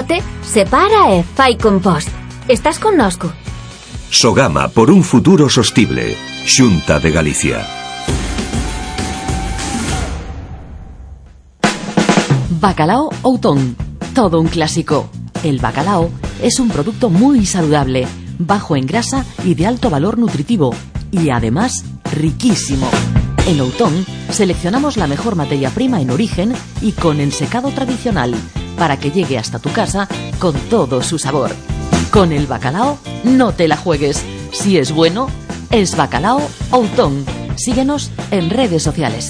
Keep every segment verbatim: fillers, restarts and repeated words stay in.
forte, separa e fai compost. Estás connosco. Sogama por un futuro sostible. Xunta de Galicia. Bacalao Outón. Todo un clásico. El bacalao es un producto muy saludable, bajo en grasa y de alto valor nutritivo. Y además, riquísimo. En Outón seleccionamos la mejor materia prima en origen y con ensecado tradicional, para que llegue hasta tu casa con todo su sabor. Con el bacalao, no te la juegues. Si es bueno, es Bacalao Outón. Síguenos en redes sociales.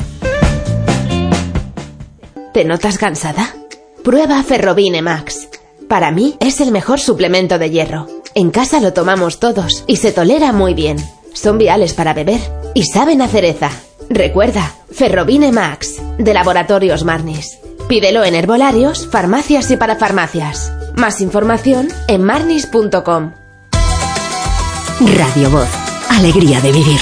¿Te notas cansada? Prueba Ferrobine Max. Para mí es el mejor suplemento de hierro. En casa lo tomamos todos y se tolera muy bien. Son viales para beber y saben a cereza. Recuerda, Ferrobine Max, de Laboratorios Marnis. Pídelo en herbolarios, farmacias y parafarmacias. Más información en marnis punto com. Radio Voz. Alegría de vivir.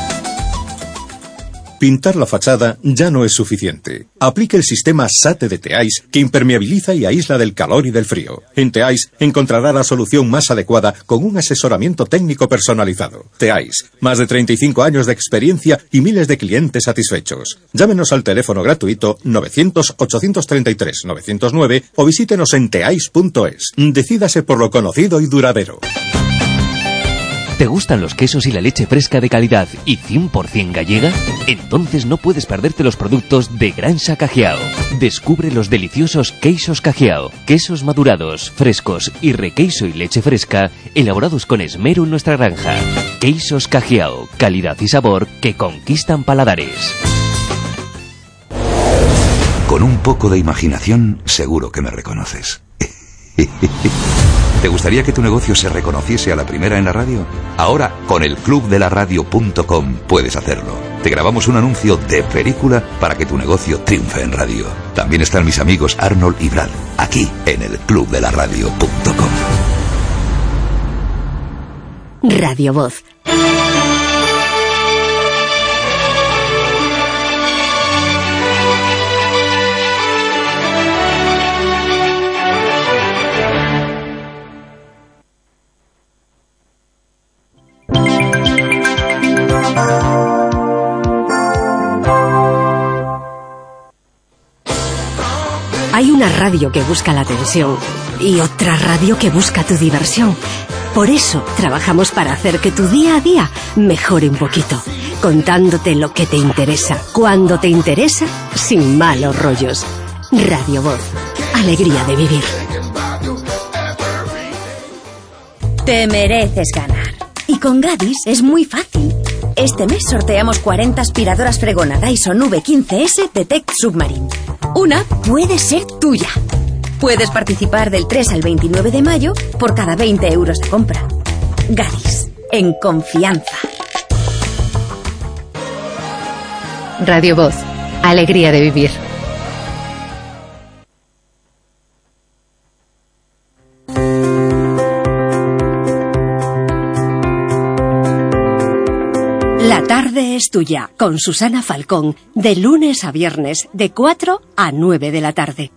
Pintar la fachada ya no es suficiente. Aplique el sistema SATE de Teais, que impermeabiliza y aísla del calor y del frío. En Teais encontrará la solución más adecuada con un asesoramiento técnico personalizado. Teais, más de treinta y cinco años de experiencia y miles de clientes satisfechos. Llámenos al teléfono gratuito novecientos, ochocientos treinta y tres, novecientos nueve o visítenos en teais punto es. Decídase por lo conocido y duradero. ¿Te gustan los quesos y la leche fresca de calidad y cien por ciento gallega? Entonces no puedes perderte los productos de Granja Cajiao. Descubre los deliciosos queixos Cajiao, quesos madurados, frescos y requeiso y leche fresca, elaborados con esmero en nuestra granja. Queixos Cajiao, calidad y sabor que conquistan paladares. Con un poco de imaginación, seguro que me reconoces. ¿Te gustaría que tu negocio se reconociese a la primera en la radio? Ahora, con el club de la radio punto com puedes hacerlo. Te grabamos un anuncio de película para que tu negocio triunfe en radio. También están mis amigos Arnold y Brad, aquí en el club de la radio punto com. Radio Voz. Hay una radio que busca la atención y otra radio que busca tu diversión. Por eso trabajamos para hacer que tu día a día mejore un poquito, contándote lo que te interesa, cuando te interesa, sin malos rollos. Radio Voz. Alegría de vivir. Te mereces ganar. Y con Gadis es muy fácil. Este mes sorteamos cuarenta aspiradoras Fregona Dyson V quince ese Detect Submarine. Una puede ser tuya. Puedes participar del tres al veintinueve de mayo por cada veinte euros de compra. Gadis, en confianza. Radio Voz. Alegría de vivir. La tarde es tuya, con Susana Falcón, de lunes a viernes, de cuatro a nueve de la tarde.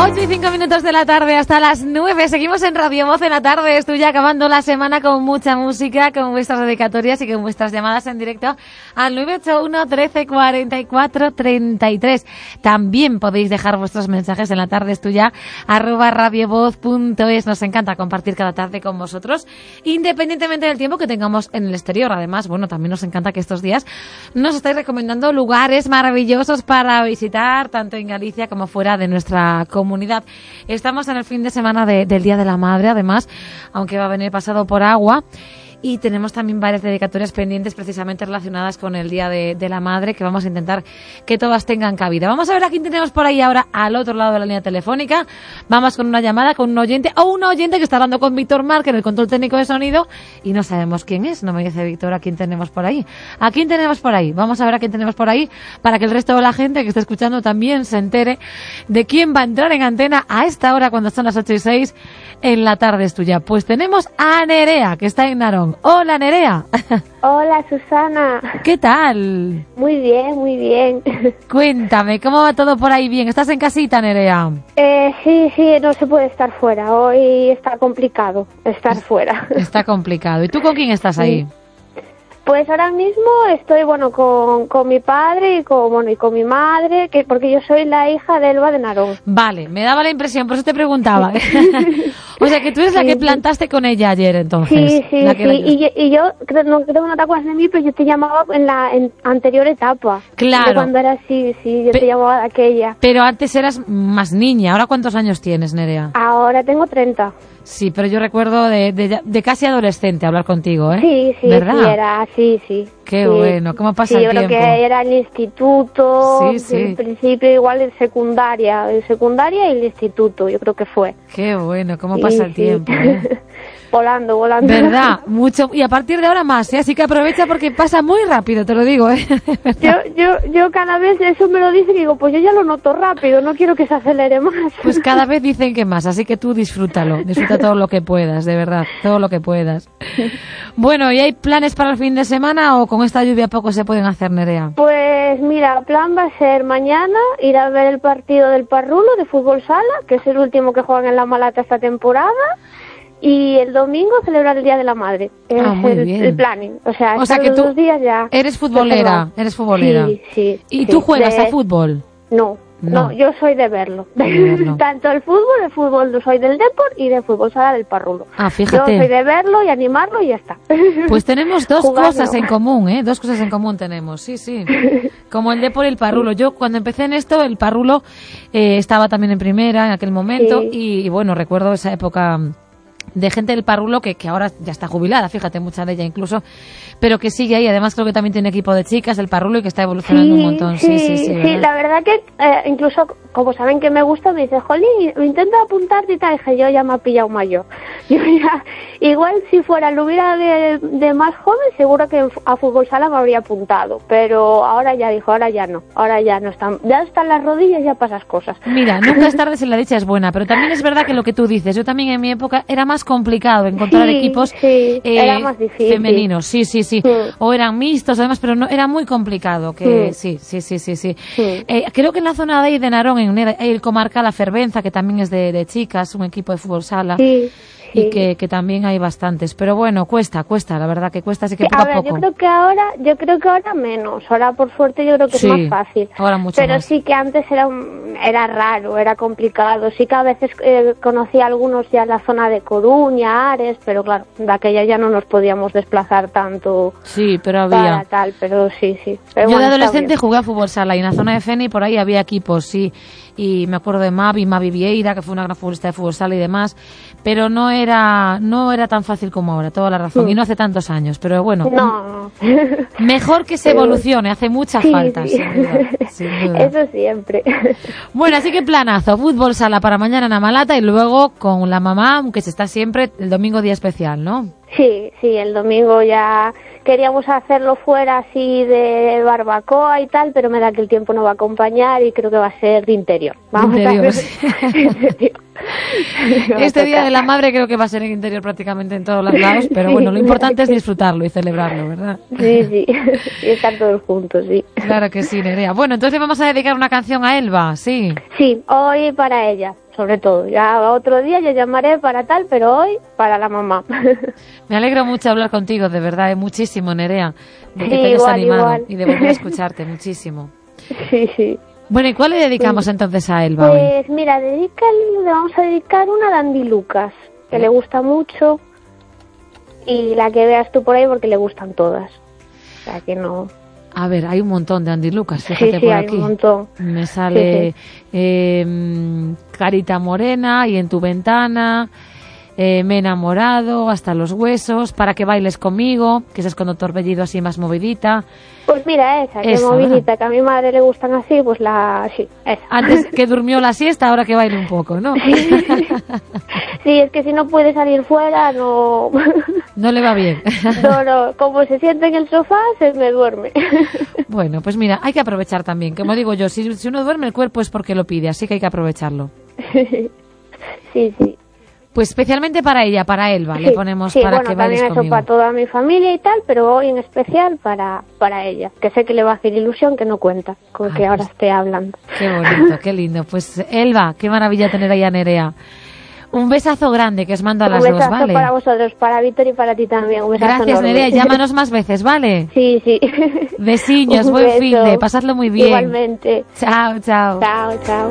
ocho y cinco minutos de la tarde hasta las nueve. Seguimos en Radio Voz en la tarde. Estoy ya acabando la semana con mucha música, con vuestras dedicatorias y con vuestras llamadas en directo al nueve ocho uno, trece, cuarenta y cuatro, treinta y tres. También podéis dejar vuestros mensajes en la tarde es tuya, arroba radiovoz punto es. Nos encanta compartir cada tarde con vosotros, independientemente del tiempo que tengamos en el exterior. Además, bueno, también nos encanta que estos días nos estáis recomendando lugares maravillosos para visitar, tanto en Galicia como fuera de nuestra comunidad. Estamos en el fin de semana de, del Día de la Madre, además, aunque va a venir pasado por agua. Y tenemos también varias dedicatorias pendientes precisamente relacionadas con el Día de, de la Madre, que vamos a intentar que todas tengan cabida. Vamos a ver a quién tenemos por ahí ahora al otro lado de la línea telefónica. Vamos con una llamada con un oyente o una oyente que está hablando con Víctor Marc en el control técnico de sonido y no sabemos quién es. No me dice Víctor a quién tenemos por ahí. ¿A quién tenemos por ahí? Vamos a ver a quién tenemos por ahí para que el resto de la gente que está escuchando también se entere de quién va a entrar en antena a esta hora cuando son las ocho y seis en la tarde es tuya. Pues tenemos a Nerea, que está en Narón. Hola, Nerea. Hola, Susana. ¿Qué tal? Muy bien, muy bien. Cuéntame, ¿cómo va todo por ahí? Bien, ¿estás en casita, Nerea? Eh, sí, sí, no se puede estar fuera. Hoy está complicado estar fuera. Está complicado. ¿Y tú con quién estás ahí? Sí. Pues ahora mismo estoy, bueno, con, con mi padre y con, bueno, y con mi madre, que porque yo soy la hija de Elba de Narón. Vale, me daba la impresión, por eso te preguntaba. O sea, que tú eres la que plantaste con ella ayer, entonces. Sí, sí, la que sí. Y, y yo, creo, no creo que no te acuerdas de mí, pero yo te llamaba en la en anterior etapa. Claro. De cuando era así, sí, yo Pe te llamaba de aquella. Pero antes eras más niña. ¿Ahora cuántos años tienes, Nerea? Ahora tengo treinta. Sí, pero yo recuerdo de, de, de casi adolescente hablar contigo, ¿eh? Sí, sí, ¿verdad? sí, era, sí, sí. Qué sí. bueno, ¿cómo pasa sí, el yo tiempo? Creo que era el instituto, sí, sí. en principio igual en secundaria, en secundaria y el instituto, yo creo que fue. Qué bueno, ¿cómo pasa sí, el tiempo? Sí. ¿eh? Volando, volando. ¿Verdad? Mucho. Y a partir de ahora más, ¿eh? Así que aprovecha porque pasa muy rápido, te lo digo, ¿eh? Yo, yo, yo cada vez eso me lo dicen y digo, pues yo ya lo noto rápido, no quiero que se acelere más. Pues cada vez dicen que más, así que tú disfrútalo, disfruta todo lo que puedas, de verdad, todo lo que puedas. Bueno, ¿y hay planes para el fin de semana o con esta lluvia poco se pueden hacer, Nerea? Pues mira, el plan va a ser mañana ir a ver el partido del Parrulo de fútbol sala, que es el último que juegan en La Malata esta temporada. Y el domingo celebrar el Día de la Madre. Es ah, muy el, bien. el planning. O sea, o sea que los tú dos días ya. Eres futbolera, eres futbolera. Sí, sí. ¿Y sí, tú juegas de... a fútbol? No, no, no, yo soy de verlo. De verlo. Tanto el fútbol, el fútbol soy del Depor y de fútbol sala del Parrulo. Ah, fíjate. Yo soy de verlo y animarlo y ya está. Pues tenemos dos Jugarlo. cosas en común, ¿eh? Dos cosas en común tenemos, sí, sí. Como el Depor y el Parrulo. Yo cuando empecé en esto, el Parrulo eh, estaba también en primera en aquel momento sí. y, y bueno, recuerdo esa época de gente del Parrulo que, que ahora ya está jubilada, fíjate, mucha de ella incluso, pero que sigue ahí. Además creo que también tiene equipo de chicas el Parrulo y que está evolucionando sí, un montón. Sí, sí, sí. Sí, sí la verdad que eh, incluso como saben que me gusta, me dice, Jolín, intento apuntarte y tal. Dije, yo ya me ha pillado mayor. Yo ya, igual si fuera, lo hubiera de, de más joven, seguro que a fútbol sala me habría apuntado, pero ahora ya dijo, ahora ya no, ahora ya no están, ya están las rodillas, ya pasas cosas. Mira, nunca es tarde si la dicha es buena, pero también es verdad que lo que tú dices, yo también en mi época era más complicado encontrar sí, equipos sí, eh, era más difícil. femeninos, sí, sí, sí, sí, o eran mixtos además, pero no era muy complicado, que sí, sí, sí, sí, sí. sí. Eh, creo que en la zona de ahí de Narón, en el comarca La Fervenza, que también es de, de chicas, un equipo de fútbol sala. Sí. Y que, que también hay bastantes, pero bueno, cuesta, cuesta, la verdad que cuesta, así que poco a, ver, a poco. Yo creo que ahora, yo creo que ahora menos, ahora por suerte yo creo que sí, es más fácil. Ahora mucho pero más. sí que antes era era raro, era complicado, sí que a veces eh, conocía a algunos ya en la zona de Coruña, Ares, pero claro, de aquella ya no nos podíamos desplazar tanto. Sí, pero había. Para tal, pero sí, sí. Pero yo bueno, de adolescente jugué a fútbol sala y en la zona de Feni por ahí había equipos, sí. Y me acuerdo de Mavi, Mavi Vieira, que fue una gran futbolista de fútbol sala y demás, pero no era no era tan fácil como ahora, toda la razón, mm. y no hace tantos años, pero bueno, no. mejor que se evolucione, hace mucha sí, falta, sí. Sin duda, sin duda. Eso siempre. Bueno, así que planazo, fútbol sala para mañana en Amalata y luego con la mamá, aunque se está siempre el domingo día especial, ¿no? Sí, sí, el domingo ya queríamos hacerlo fuera así de barbacoa y tal, pero me da que el tiempo no va a acompañar y creo que va a ser de interior. Vamos de interior, a ver. sí. Este Día de la Madre creo que va a ser en interior prácticamente en todos los lados, pero bueno, lo importante es disfrutarlo y celebrarlo, ¿verdad? Sí, sí, y estar todos juntos, sí. Claro que sí, Nerea. Bueno, entonces le vamos a dedicar una canción a Elba, ¿sí? Sí, hoy para ella, sobre todo. Ya otro día ya llamaré para tal, pero hoy para la mamá. Me alegro mucho de hablar contigo, de verdad, eh, muchísimo, Nerea, de que Sí, te hayas igual, animado igual. y de volver a escucharte, muchísimo. Sí, sí. Bueno, ¿y cuál le dedicamos entonces a Elba hoy? Pues mira, dedícale, le vamos a dedicar una a Andy Lucas, que le gusta mucho, y la que veas tú por ahí porque le gustan todas. O sea que no... A ver, hay un montón de Andy Lucas, fíjate Sí, sí, por hay aquí. un montón. Me sale Sí, eh, Carita Morena y En tu ventana, eh, Me he enamorado, Hasta los huesos, Para que bailes conmigo, que esa es con otro Torbellido así más movidita. Pues mira, esa, que Esa, movidita, que a mi madre le gustan así, pues la... sí, esa. Antes que durmió la siesta, ahora que baile un poco, ¿no? Sí, es que si no puede salir fuera, no... No le va bien. No, no, como se siente en el sofá, se me duerme. Bueno, pues mira, hay que aprovechar también. Como digo yo, si, si uno duerme el cuerpo es porque lo pide, así que hay que aprovecharlo. Sí, sí. Pues especialmente para ella, para Elba, le Sí, ponemos sí, para bueno, que bailes también eso conmigo. para toda mi familia y tal, pero hoy en especial para, para ella, que sé que le va a hacer ilusión, que no cuenta con que ahora esté hablando. Qué bonito, qué lindo. Pues Elba, qué maravilla tener ahí a Nerea. Un besazo grande que os mando a las Un dos, besazo ¿vale? para vosotros, para Víctor y para ti también. Un besazo Gracias, enorme. Nerea. Llámanos más veces, ¿vale? Sí, sí. Besiños, Un buen beso. fin de, pasadlo muy bien. Igualmente. Chao, chao. Chao, chao.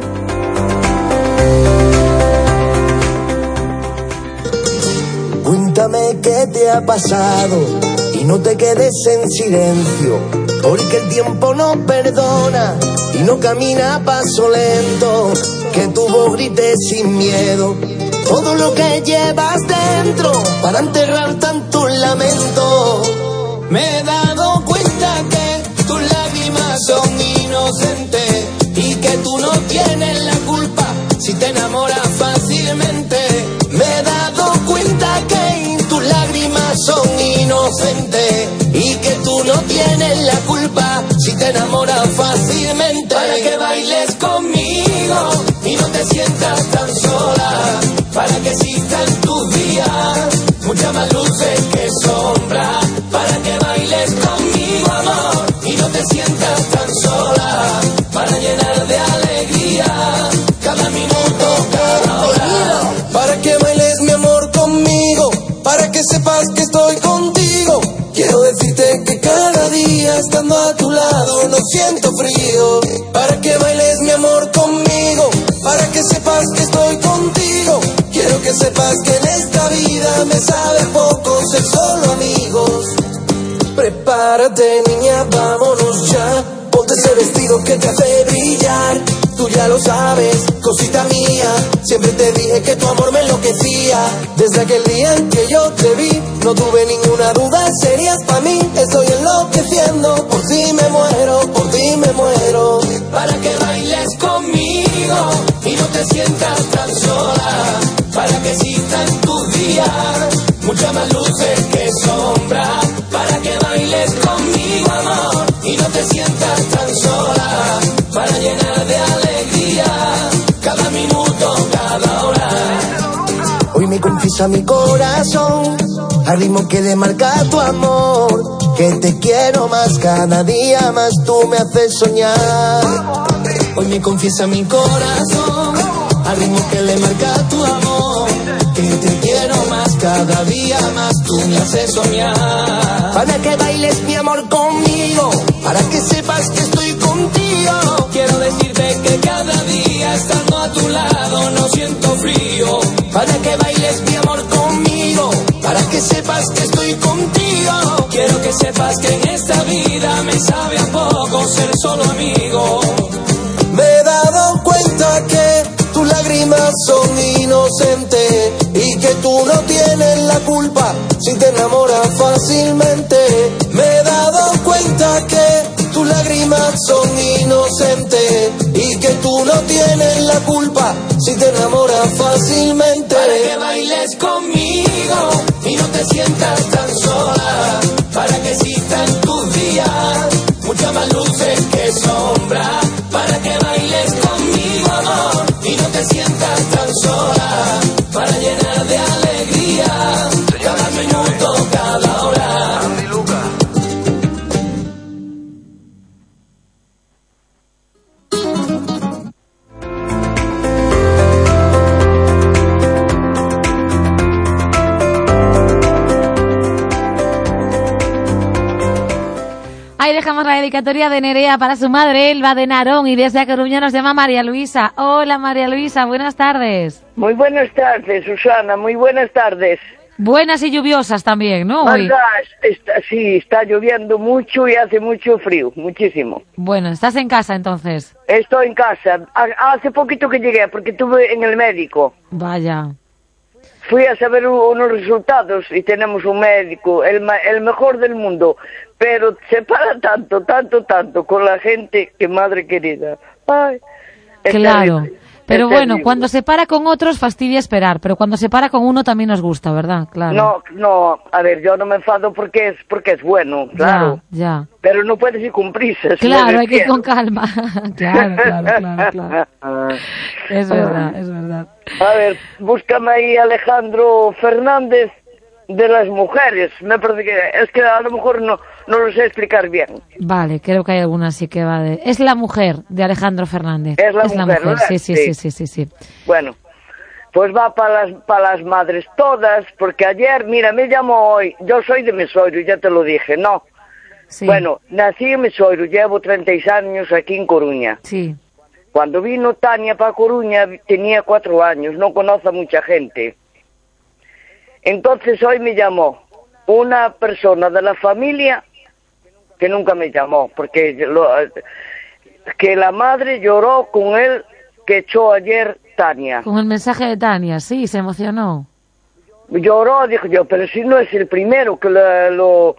Cuéntame qué te ha pasado y no te quedes en silencio, porque el tiempo no perdona y no camina a paso lento. Que tu voz grite sin miedo todo lo que llevas dentro para enterrar tanto lamento. Me he dado cuenta que tus lágrimas son inocentes y que tú no tienes la culpa si te enamoras fácilmente. Me he dado cuenta que tus lágrimas son inocentes y que tú no tienes la culpa si te enamoras fácilmente. Para que bailes conmigo y no te sientas tan sola, para que existan tus días muchas más luces que sombras. Para que bailes conmigo, amor, y no te sientas tan sola, para llenar de alegría cada minuto, cada hora. Para que bailes, mi amor, conmigo, para que sepas que estoy contigo. Quiero decirte que cada día estando a tu lado no siento frío. Para que bailes, mi amor, conmigo, para que sepas que estoy contigo. Quiero que sepas que en esta vida me sabe a poco ser solo amigos. Prepárate, niña, vámonos ya. Ponte ese vestido que te hace brillar. Tú ya lo sabes, cosita mía. Siempre te dije que tu amor me enloquecía. Desde aquel día en que yo te vi, no tuve ninguna duda, serías para mí. Estoy enloqueciendo, por ti me muero, por ti me muero. Para que bailes conmigo y no te sientas tan sola, para que existan tus días muchas más luces que sombras. Para que bailes conmigo, amor, y no te sientas tan sola, para llenar de alegría cada minuto, cada hora. Hoy me confiesa mi corazón al ritmo que le marca tu amor, que te quiero más, cada día más tú me haces soñar. Hoy me confiesa mi corazón al ritmo que le marca tu amor, que te quiero más, cada día más tú me haces soñar. Para que bailes, mi amor, conmigo, para que sepas que estoy contigo. Quiero decirte que cada día estando a tu lado no siento frío. Para que bailes, mi amor, conmigo, para que sepas que estoy contigo. Quiero que sepas que en esta vida me sabe a poco ser solo amigo. Me he dado cuenta que tus lágrimas son inocentes y que tú no tienes la culpa si te enamoras fácilmente. Me he dado cuenta que tus lágrimas son inocentes y que tú no tienes la culpa si te enamoras fácilmente. Para que bailes conmigo y no te sientas tan sola, para que existan tus días muchas más luces que sombras. Para que bailes conmigo, amor, y no te sientas tan sola, tenemos la dedicatoria de Nerea para su madre Elba de Narón y desde A Coruña nos llama María Luisa. Hola María Luisa, buenas tardes. Muy buenas tardes, Susana, muy buenas tardes. Buenas y lluviosas también, ¿no? Hoy. ¿Verdad? Está, sí, está lloviendo mucho y hace mucho frío, muchísimo. Bueno, ¿estás en casa entonces? Estoy en casa. Hace poquito que llegué porque estuve en el médico. Vaya. Fui a saber unos resultados y tenemos un médico, el, el mejor del mundo, pero se para tanto, tanto, tanto con la gente que madre querida. Ay, claro. Terrible. Pero bueno, cuando se para con otros fastidia esperar, pero cuando se para con uno también nos gusta, ¿verdad? Claro. No, no, a ver, yo no me enfado porque es porque es bueno, claro. Ya, ya. Pero no puedes ir con prisas. Claro, hay que ir con calma. claro, claro, claro, claro. Es verdad, es verdad. A ver, búscame ahí Alejandro Fernández de las mujeres. Me parece que es que a lo mejor no, no lo sé explicar bien. Vale, creo que hay alguna sí que va de... Es la mujer de Alejandro Fernández. Es la es mujer, la mujer. ¿verdad? Sí, sí, sí, sí, sí, sí. Bueno, pues va para las, para las madres todas, porque ayer, mira, me llamó hoy, yo soy de Mesoiro, ya te lo dije, ¿no? Sí. Bueno, nací en Mesoiro, llevo treinta y seis años aquí en Coruña. Sí. Cuando vino Tania para Coruña tenía cuatro años, no conoce a mucha gente. Entonces hoy me llamó una persona de la familia que nunca me llamó, porque lo, que la madre lloró con él que echó ayer Tania. Con el mensaje de Tania, sí, se emocionó. Lloró, dijo yo, pero si no es el primero que lo, lo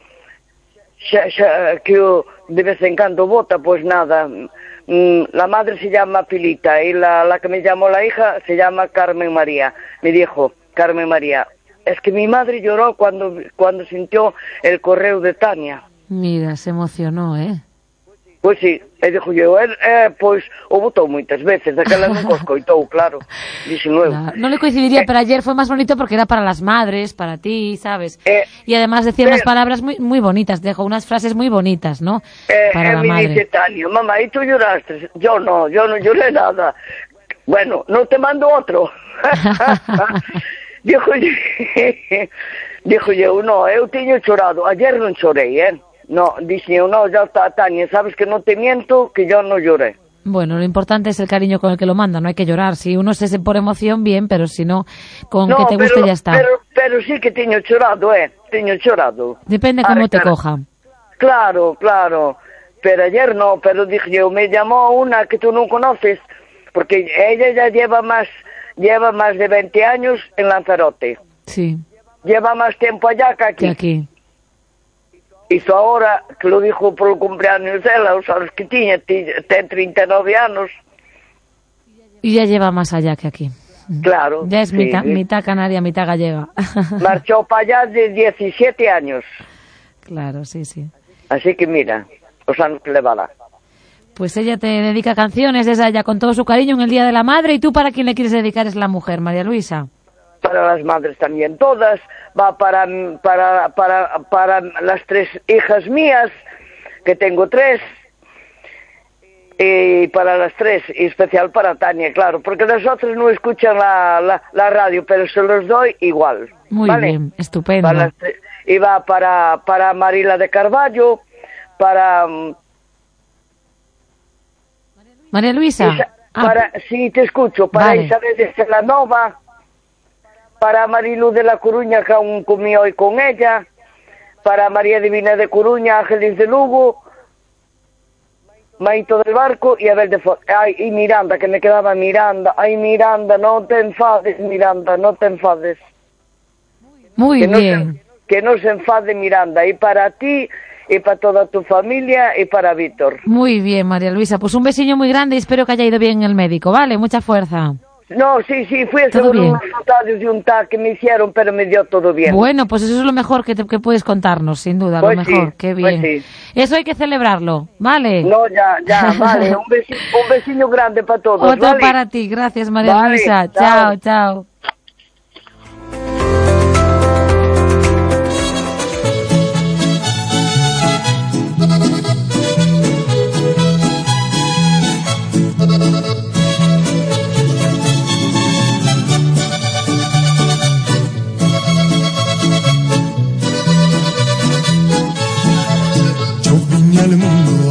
que de vez en cuando vota, pues nada. La madre se llama Pilita y la, la que me llamó la hija se llama Carmen María. Me dijo, Carmen María, es que mi madre lloró cuando, cuando sintió el correo de Tania. Mira, se emocionó, ¿eh? Pues sí, e dixo yo, eh, eh, pois o votou moitas veces, daquela non o escoitou, claro, dixen eu. Claro. No le coincidiría, eh, pero ayer fue más bonito porque era para las madres, para ti, ¿sabes? Eh, y además decía unas eh, palabras muy muy bonitas, dejó unas frases muy bonitas, ¿no? Eh, para eh, la me madre. dice Tania, mamá, ¿y tú lloraste? Yo no, yo no lloré nada. Bueno, no te mando otro. Dijo, dijo yo, no, eu teño chorado, ayer non chorei, eh? No, dice yo, no, ya está, Tania, sabes que no te miento, que yo no lloré. Bueno, lo importante es el cariño con el que lo manda, no hay que llorar. Si uno se por emoción, bien, pero si no, con no, que te pero, guste ya está. Pero, pero sí que teño chorado, eh, teño chorado. Depende cómo Ahora, te claro. coja. Claro, claro, pero ayer no, pero dije yo, me llamó una que tú no conoces, porque ella ya lleva más, lleva más de veinte años en Lanzarote. Sí. Lleva más tiempo allá que aquí. Que aquí. Hizo ahora, que lo dijo por el cumpleaños de ela, os anos que tiña, ten treinta y nueve anos. Y ya lleva más allá que aquí. Claro. Ya es sí, mitad, sí. mitad canaria, mitad gallega. Marchó para allá de diecisiete años. Claro, sí, sí. Así que mira, os anos que le va a dar. Pues ella te dedica canciones desde allá con todo su cariño en el Día de la Madre, y tú para quien le quieres dedicar es la mujer, María Luisa. Para las madres también todas, va para, para, para, para las tres hijas mías, que tengo tres, y para las tres, y especial para Tania, claro, porque las otras no escuchan la, la, la radio, pero se los doy igual. Muy ¿vale? bien, estupendo. Para las, y va para, para Marila de Carballo, para... María Luisa. Isa, para, ah, sí, te escucho, para vale. Isabel de Celanova, para Marilu de la Coruña, que aún comí hoy con ella, para María Divina de Coruña, Ángeles de Lugo, Maito del Barco y Abel de Fo... Ay, y Miranda, que me quedaba Miranda. Ay, Miranda, no te enfades, Miranda, no te enfades. Muy que bien. No se, que no se enfade Miranda, y para ti, y para toda tu familia, y para Víctor. Muy bien, María Luisa, pues un besillo muy grande y espero que haya ido bien el médico, ¿vale? Mucha fuerza. No, sí, sí, fui a hacer unos resultados de un T A C que me hicieron, pero me dio todo bien. Bueno, pues eso es lo mejor que, te, que puedes contarnos, sin duda, pues lo mejor, sí, qué bien. Pues sí. Eso hay que celebrarlo, ¿vale? No, ya, ya, vale, un besillo, un besillo grande para todos. Otro ¿vale? para ti, gracias María vale, Luisa, chao, chao. chao. Al mundo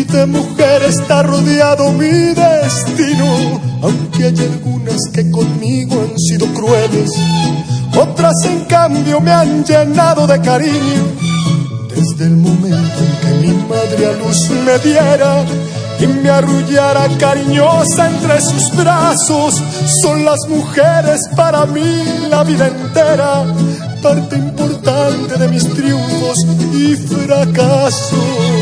de mujer está rodeado mi destino, aunque hay algunas que conmigo han sido crueles, otras en cambio me han llenado de cariño. Desde el momento en que mi madre a luz me diera y me arrullara cariñosa entre sus brazos, son las mujeres para mí la vida entera, parte importante de mis triunfos y fracasos.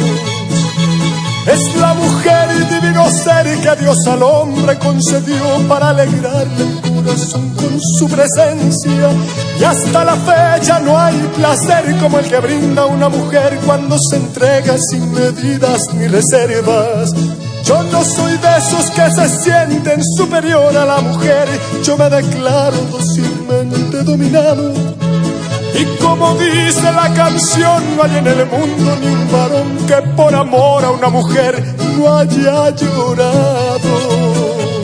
Es la mujer y divino ser que Dios al hombre concedió para alegrarle el corazón con su presencia. Y hasta la fecha no hay placer como el que brinda una mujer cuando se entrega sin medidas ni reservas. Yo no soy de esos que se sienten superior a la mujer, yo me declaro dócilmente dominado. Y como dice la canción, no hay en el mundo ni un varón que por amor a una mujer no haya llorado.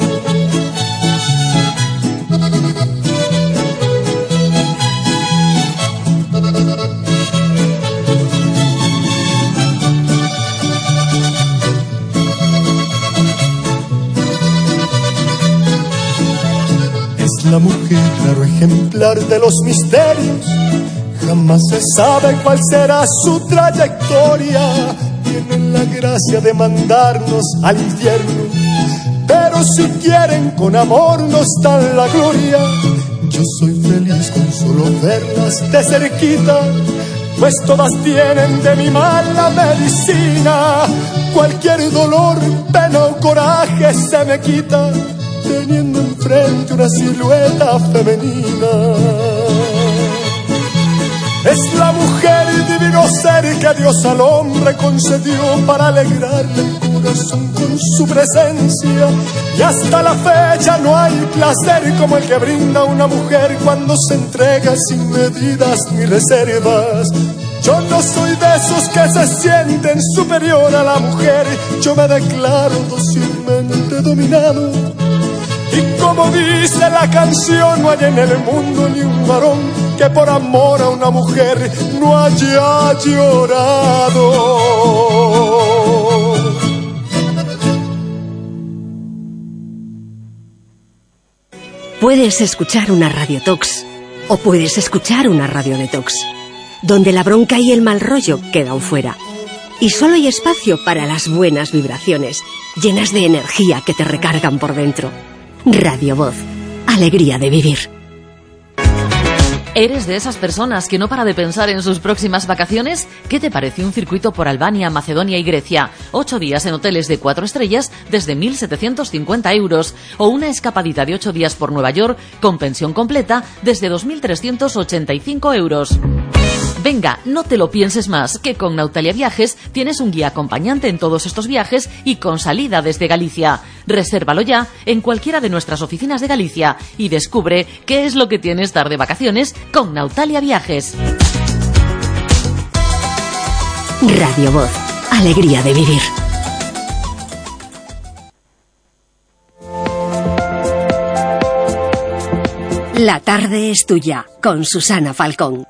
Es la mujer, claro ejemplar de los misterios. Jamás se sabe cuál será su trayectoria. Tienen la gracia de mandarnos al infierno, pero si quieren con amor nos dan la gloria. Yo soy feliz con solo verlas de cerquita, pues todas tienen de mi mal la medicina. Cualquier dolor, pena o coraje se me quita teniendo enfrente una silueta femenina. Es la mujer y divino ser que Dios al hombre concedió para alegrarle el corazón con su presencia. Y hasta la fecha no hay placer como el que brinda una mujer cuando se entrega sin medidas ni reservas. Yo no soy de esos que se sienten superior a la mujer, yo me declaro dócilmente dominado. Y como dice la canción, no hay en el mundo ni un varón que por amor a una mujer no haya llorado. Puedes escuchar una Radio Tox o puedes escuchar una Radio Detox, donde la bronca y el mal rollo quedan fuera. Y solo hay espacio para las buenas vibraciones, llenas de energía que te recargan por dentro. Radio Voz, alegría de vivir. ¿Eres de esas personas que no para de pensar en sus próximas vacaciones? ¿Qué te parece un circuito por Albania, Macedonia y Grecia? Ocho días en hoteles de cuatro estrellas desde mil setecientos cincuenta euros. O una escapadita de ocho días por Nueva York con pensión completa desde dos mil trescientos ochenta y cinco euros. Venga, no te lo pienses más, que con Nautalia Viajes tienes un guía acompañante en todos estos viajes y con salida desde Galicia. Resérvalo ya en cualquiera de nuestras oficinas de Galicia y descubre qué es lo que tienes estar de vacaciones con Nautalia Viajes. Radio Voz, alegría de vivir. La tarde es tuya, con Susana Falcón.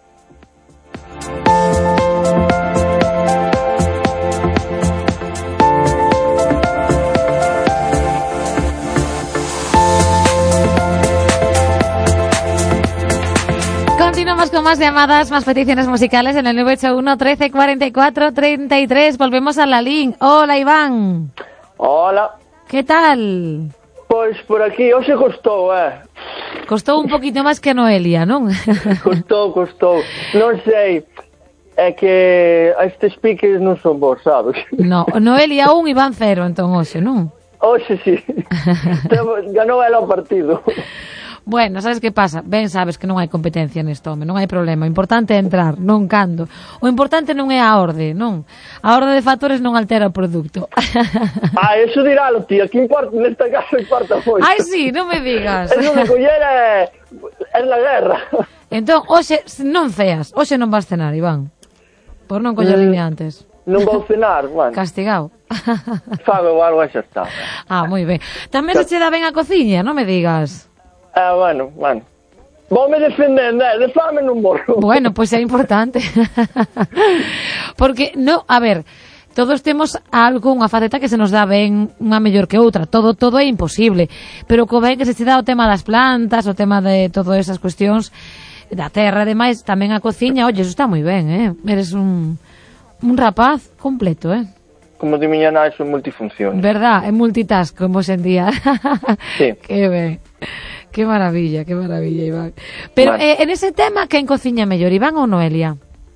Continuamos con más llamadas, más peticiones musicales en el nueve ocho uno, trece, cuarenta y cuatro, treinta y tres. Volvemos a la link. Hola, Iván. Hola. ¿Qué tal? Pois por aquí, hoxe costou, eh. Costou un poquito máis que Noelia, non? Costou, costou. Non sei, é que estes piques non son vos, sabes? No, Noelia un, Iván cero, entón hoxe, non? Hoxe sí. Ganou ela o partido. Bueno, sabes que pasa? Ben sabes que non hai competencia nesto, home, non hai problema. O importante é entrar, non cando. O importante non é a orde, non? A orde de factores non altera o produto. Ah, eso diralo, tía, que importa, nesta casa importa moito. Ai, sí, non me digas. Eso de coller é, é la guerra. Entón, hoxe non ceas, hoxe non vas cenar, Iván. Por non coller mm, línea antes. Non vou cenar, bueno. Castigado. Fago algo e xa está. Ah, moi ben. Tamén se che dá ben a cociña, non me digas. Ah, bueno, bueno. Voume defendendo, eh? De fame non morro. Bueno, pois pues é importante. Porque, no, a ver, todos temos algo, unha faceta que se nos dá ben, unha mellor que outra, todo todo é imposible, pero co ben que se che dá o tema das plantas, o tema de todas esas cuestións da terra, ademais, tamén a cociña, oye, eso está moi ben, eh? Eres un, un rapaz completo, eh? Como de miña nai, son multifunción. Verdad, é multitask, como hoxe en día. Sí. Que ben. Que maravilla, que maravilla, Iván. Pero Vale. eh, en ese tema, quen cociña mellor, Iván ou Noelia?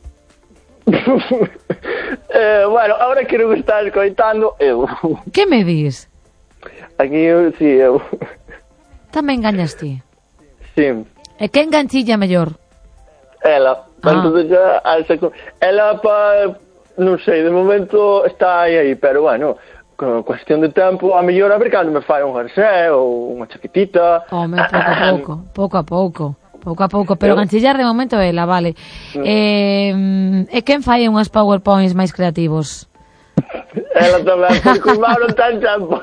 eh, bueno, ahora que non estás coitando, eu. Que me dis? Aquí eu, si, eu. Tamén engañas ti? Sí. E quen ganchilla mellor? Ela. Ah. Entonces, ela, ela pa, non sei, de momento está aí aí, pero bueno, con cuestión de tempo, a mellor a ver cando me fai un jersey ou unha chaquetita. Home, pouco a pouco, pouco a pouco. Pouco a pouco, pero ganchillar de momento ela, vale. Mm. Eh, e quen fai unhas PowerPoints máis creativos? Ela tamén, porque o mau non ten tempo.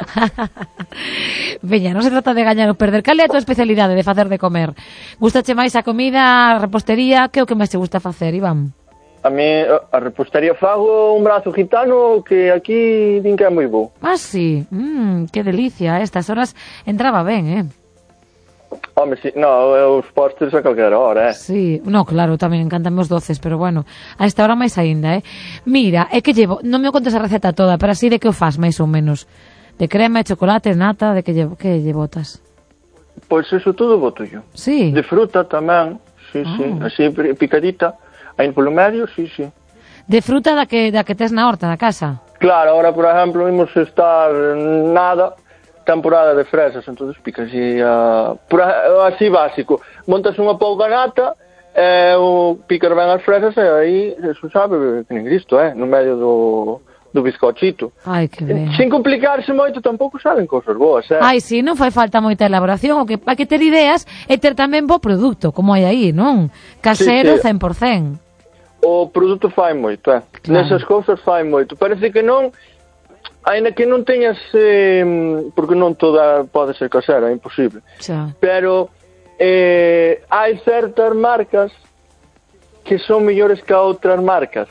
Veña, non se trata de gañar ou perder. Cal é a tua especialidade de facer de comer? Gustache máis a comida, a repostería? Que é o que máis te gusta facer, Iván? A mí, a repostería fago un brazo gitano que aquí din que é moi bo. Ah, sí, mm, que delicia, a estas horas entraba ben, eh? Home, si, no, os postres a calquera hora, eh? Sí, no, claro, tamén encantan os doces, pero bueno, a esta hora máis aínda, eh? Mira, é que llevo, non me contes a receta toda, pero así de que o fas, máis ou menos? De crema, de chocolate, nata, de que llevo, que lle botas? Pois eso todo boto yo. Sí. De fruta tamén, sí, Ah. sí, así picadita. Aí polo medio, sí, sí. De fruta da que da que tes na horta da casa? Claro, ahora, por exemplo, imos estar nada, temporada de fresas, entonces pica así, uh, por, así básico. Montas unha pouca nata, eh, o picas ben as fresas e aí, eso sabe, que nin Cristo, eh, no medio do, do bizcochito. Ai, que ben. Sin complicarse moito, tampouco salen cosas boas, eh. Ai, si, non fai falta moita elaboración, o que hai que ter ideas e ter tamén bo produto, como hai aí, non? Casero Sí, sí. cen por cen. O produto fai moito, eh. Claro. Nesas cousas fai moito. Parece que non, aínda que non teñas, eh, porque non toda pode ser casera, é imposible. Xa. Pero eh, hai certas marcas que son mellores que outras marcas.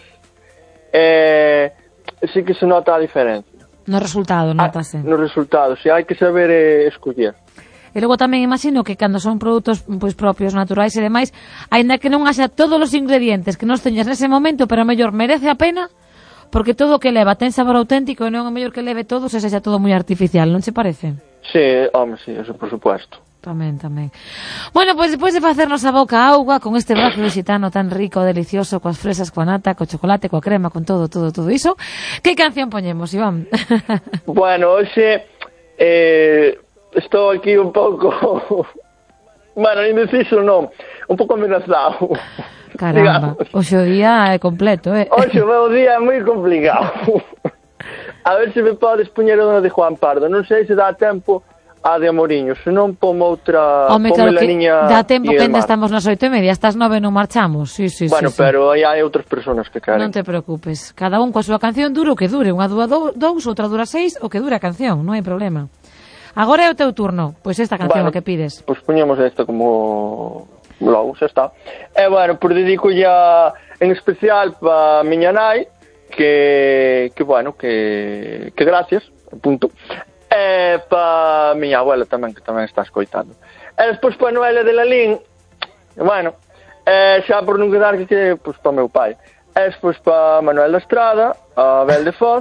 Eh, sí que se nota a diferencia. No resultado, notase. No resultado, si hai que saber eh, escoller. E logo tamén imagino que cando son produtos pois propios, naturais e demais, aínda que non haxa todos os ingredientes que nos teñas nese momento, pero a mellor merece a pena, porque todo o que leva ten sabor auténtico e non é mellor que leve todo se sexa todo moi artificial, non che parece? Sí, home, sí, eso por supuesto. Tamén, tamén. Bueno, pois despois de facernos a boca auga con este brazo lusitano tan rico, delicioso, coas fresas, coa nata, co chocolate, coa crema, con todo, todo, todo iso, que canción poñemos, Iván? Bueno, hoxe eh, estou aquí un pouco bueno, indeciso non, un pouco amenazado. Caramba, hoxe o día é completo, eh? Hoxe o meu día é moi complicado. A ver se me podes poñer unha de Juan Pardo. Non sei se dá tempo a de Amoriño, se non pomo outra. Home, claro la que niña dá tempo y que el ainda mar. estamos nas oito e media, estas nove non marchamos. Sí, sí, Bueno, sí, sí. pero aí hai outras persoas que queren. Non te preocupes, cada un coa súa canción dura o que dure, unha dura do, dous, outra dura seis, o que dura a canción, non hai problema. Agora é o teu turno, pois esta canción Bueno, a que pides. Pois poñemos esta como logo, xa está. E bueno, por dedico ya en especial pa miña nai, que que bueno, que que gracias, punto. E pa miña abuela tamén, que tamén está escoitando. E despois pa Noelia de Lalín, bueno, e xa por non quedar que que, pois pa meu pai. E despois pa Manuel da Estrada, a Bel de Foz,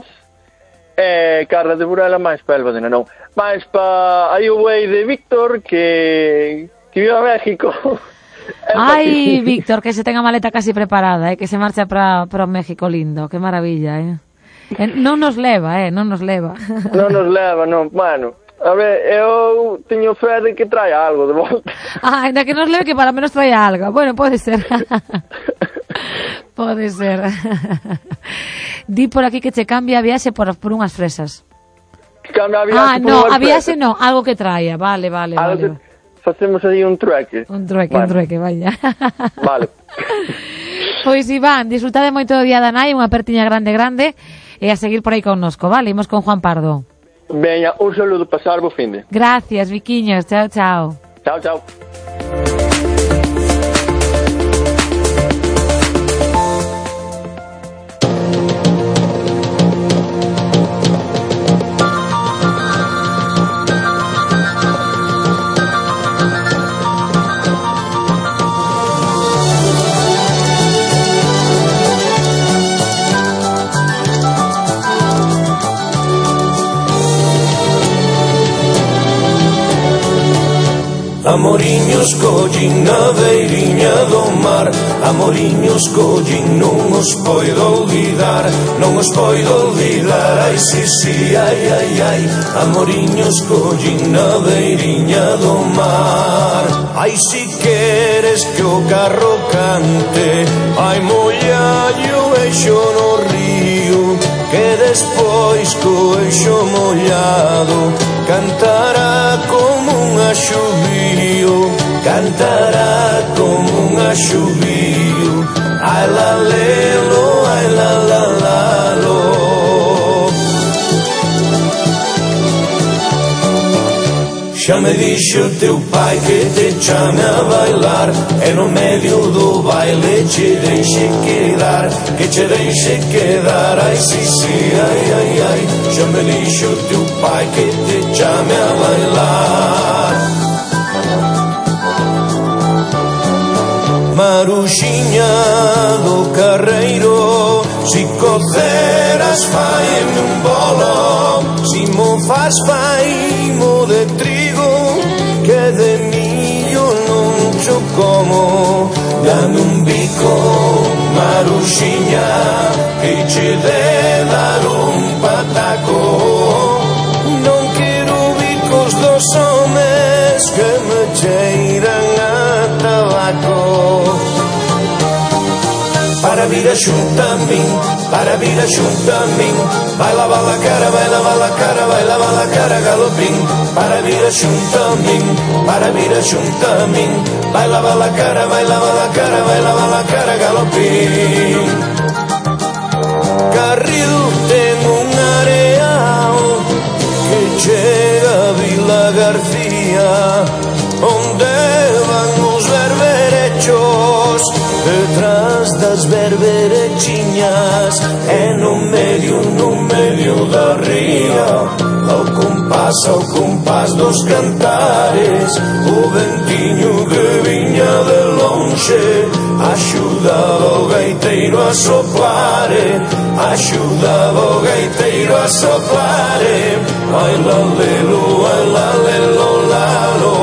e Carla de Burela, máis pa Elba de Nenón. Máis pa aí o güey de Víctor, que que vive a México. Ai, Víctor, que se ten a maleta casi preparada, eh, que se marcha para para o México lindo, que maravilla, eh. eh. Non nos leva, eh, non nos leva. Non nos leva, non, bueno. A ver, eu teño fe de que trae algo de volta. Ah, ainda que nos leve que para menos trae algo. Bueno, pode ser. Pode ser. Di por aquí que che cambia a viaxe por, por unhas fresas. Que cambia a viaxe Ah, por no, unhas a viaxe fresas. no, algo que traia. Vale, vale, Algo vale. que facemos aí un trueque. Un trueque, Bueno. un trueque, vaya. Vale. Pois Iván, disfrutade moito do día da nai, unha apertiña grande, grande, e a seguir por aí connosco, vale? Imos con Juan Pardo. Veña, un saludo, pasar bo finde. Gracias, Viquiños, chao, chao. Chao, chao. Amoriños collín na beiriña do mar, amoriños collín, non os poido olvidar, non os poido olvidar, ai si si, ai ai ai, amoriños collín na beiriña do mar. Ai si queres que o carro cante, ai mollallo eixo no río, que despois co eixo mollado cantará como un axuvío, cantará como un axuvío, ai la lelo, ai la la la lo. Xa me dixo teu pai que te chame a bailar, e no medio do baile che deixe quedar, que che deixe quedar, ai si si, ai ai ai. Xa me dixo teu pai que te chame a bailar. Maruxiña do carreiro, si coceras faime un bolo, si mo fas faimo de trigo, que de millo non cho como. Dame un bico, Maruxiña, que che de dar un pataco. Non quero bicos dos homes que me cheiran a tabaco. Para vir a xunta a min, para vir a xunta a min, vai lavar a cara, vai lavar a cara, vai lavar a cara galopín. Para vir a xunta a min, para vir a xunta a min, vai lavar a cara, vai lavar a cara, vai lavar a cara galopín. Carril ten un areal que chega a Vila García, onde van os berberechos, detrás das berberechiñas, e no medio, no medio da ría, ao compás, ao compás dos cantares, o ventiño que viña de lonxe axudaba o gaiteiro a soplare, axudaba o gaiteiro a soplare. Ai la lelo, ai la lelo, lalo.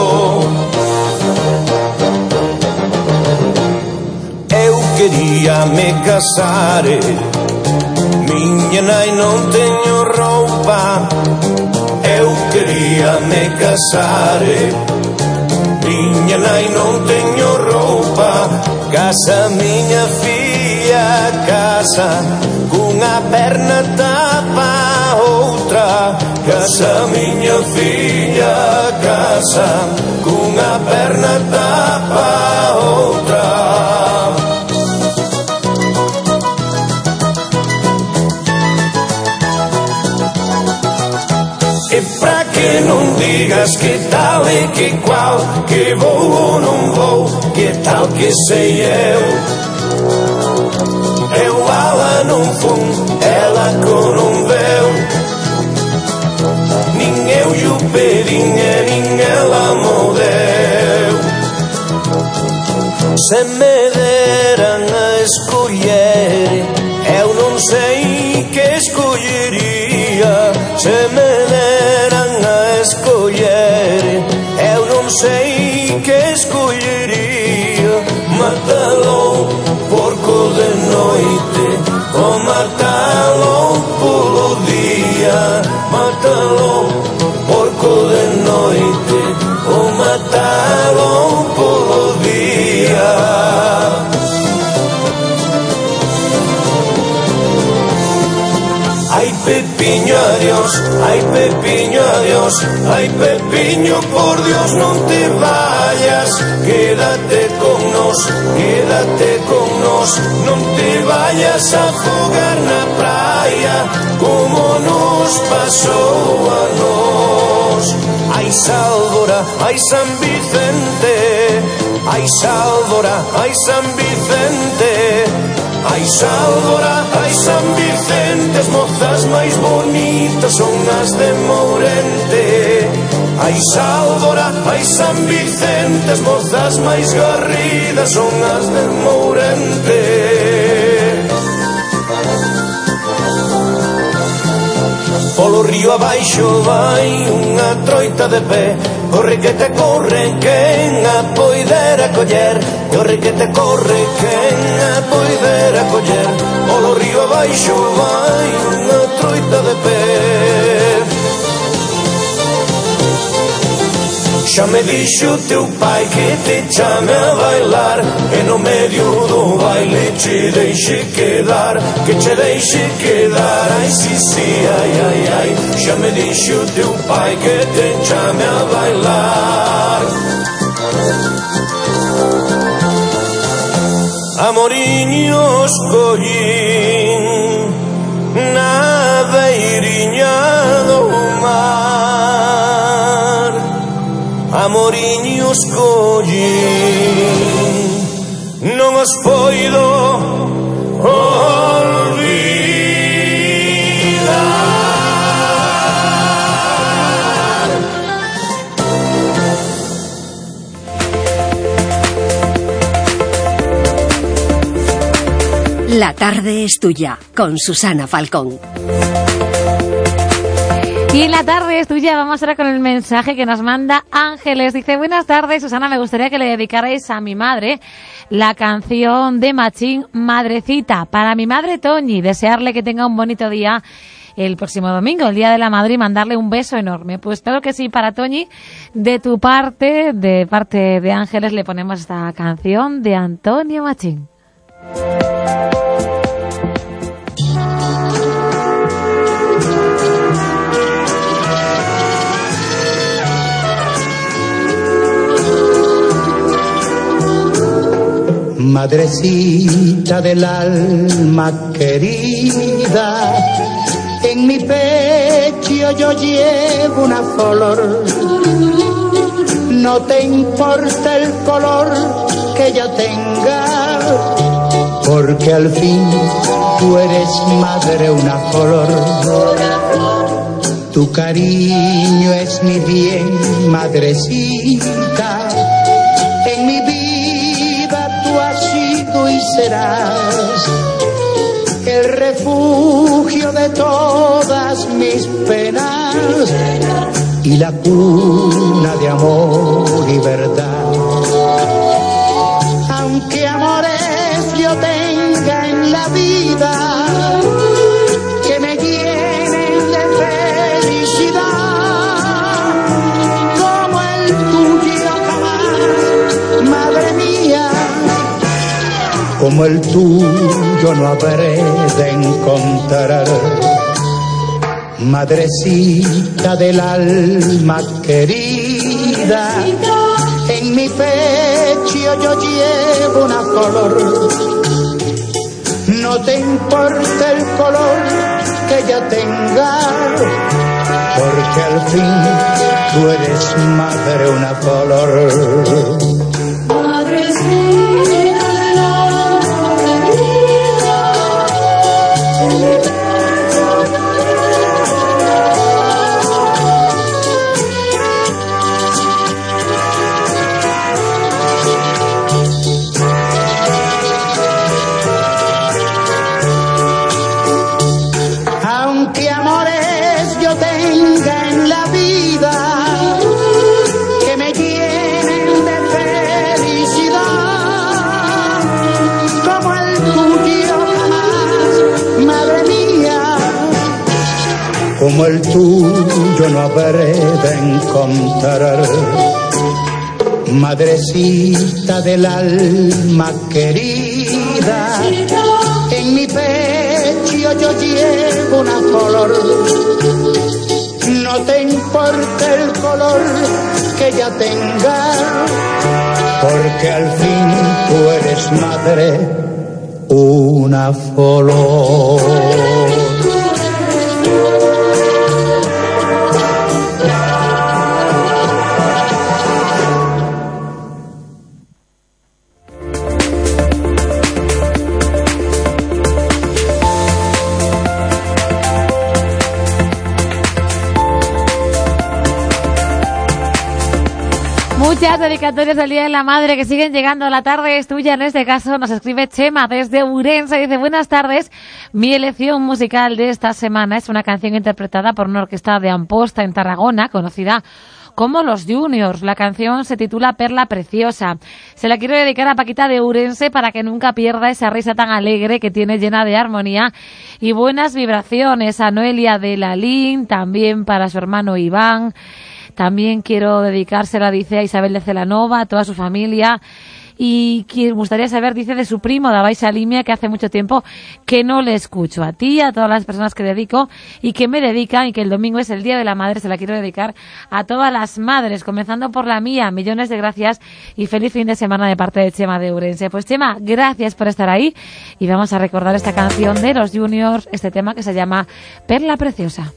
Quería me casare, miña nai non teño roupa. Eu quería me casare, miña nai non teño roupa. Casa miña filla, casa, cunha perna tapa outra. Casa miña filla, casa, cunha perna tapa outra. E pra que non digas que tal e que cual, que vou ou non vou, que tal que sei eu. Eu ala non fun, ela co non veu, nin eu lle pedín e nin ela mo deu. Se me deran a escoller, eu non sei que escollería. Se me deran a escoller, eu non sei que escollería. Matalo porco de noite, ou matalo polo día. Matalo porco de noite, ou matalo polo día. Ay Pepiño, adiós, ay Pepiño, adiós, ay Pepiño, por Dios non te vayas, quédate con nos, quédate con nos, non te vayas a fogar na praia, como nos pasou a nos. Ay Sálvora, ay San Vicente, ay Sálvora, ay San Vicente, ay Sálvora, ai San Vicente, as mozas máis bonitas son as de Mourente. Ai Sálvora, ai San Vicente, as mozas máis garridas son as de Mourente. Polo río abaixo vai unha troita de pé. Corre que te corre, quen a poidera coller. Corre que te corre, quen a poidera coller. Polo río abaixo vai unha troita de pé. Xa me dixo teu pai que te chame a bailar, e no medio do baile che deixe quedar, que che deixe quedar, ai si si, ai ai ai. Xa me dixo teu pai que te chame a bailar. Amoriños collín na beiriña do mar, amoriños collín, non os poido olvidar. La tarde es tuya, con Susana Falcón. Y en la tarde es tuya, vamos ahora con el mensaje que nos manda Ángeles. Dice, buenas tardes, Susana, me gustaría que le dedicarais a mi madre la canción de Machín, Madrecita, para mi madre Toñi, desearle que tenga un bonito día el próximo domingo, el Día de la Madre, y mandarle un beso enorme. Pues claro que sí, para Toñi, de tu parte, de parte de Ángeles, le ponemos esta canción de Antonio Machín. Madrecita del alma querida, en mi pecho yo llevo una flor. No te importa el color que yo tenga, porque al fin tú eres madre, una flor. Tu cariño es mi bien, madrecita. En mi vida tú has sido y serás el refugio de todas mis penas y la cuna de amor y verdad. Aunque amores yo tenga en la vida que me llenen de felicidad, como el tuyo jamás, madre mía, como el tuyo no habré de encontrar. Madrecita del alma querida, en mi pecho yo llevo una flor. No te importa el color que ella tenga, porque al fin tú eres madre, una flor. Como el tuyo no habré de encontrar. Madrecita del alma querida, en mi pecho yo llevo una flor. No te importa el color que ella tenga, porque al fin tú eres madre, una flor. Muchas dedicatorias del Día de la Madre que siguen llegando a la tarde. Es tuya, en este caso nos escribe Chema desde Urense. Dice, buenas tardes, mi elección musical de esta semana es una canción interpretada por una orquesta de Amposta en Tarragona, conocida como Los Juniors. La canción se titula Perla Preciosa. Se la quiero dedicar a Paquita de Urense para que nunca pierda esa risa tan alegre que tiene, llena de armonía y buenas vibraciones. A Noelia de Lalín, también para su hermano Iván. También quiero dedicársela, dice, a Isabel de Celanova, a toda su familia. Y me gustaría saber, dice, de su primo, Davai Salimia, que hace mucho tiempo que no le escucho. A ti, a todas las personas que dedico y que me dedican, y que el domingo es el Día de la Madre, se la quiero dedicar a todas las madres, comenzando por la mía. Millones de gracias y feliz fin de semana de parte de Chema de Urense. Pues Chema, gracias por estar ahí y vamos a recordar esta canción de Los Juniors, este tema que se llama Perla Preciosa.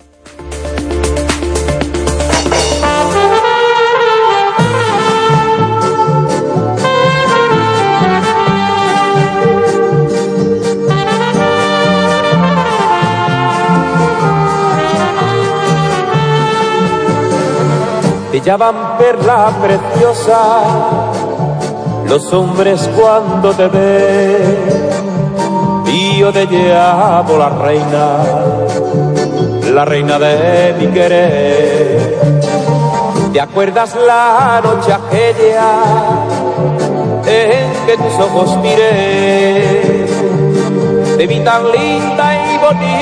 Te llaman perla preciosa los hombres cuando te ven, y yo te llamo la reina, la reina de mi querer. ¿Te acuerdas la noche aquella en que tus ojos miré? Te vi tan linda y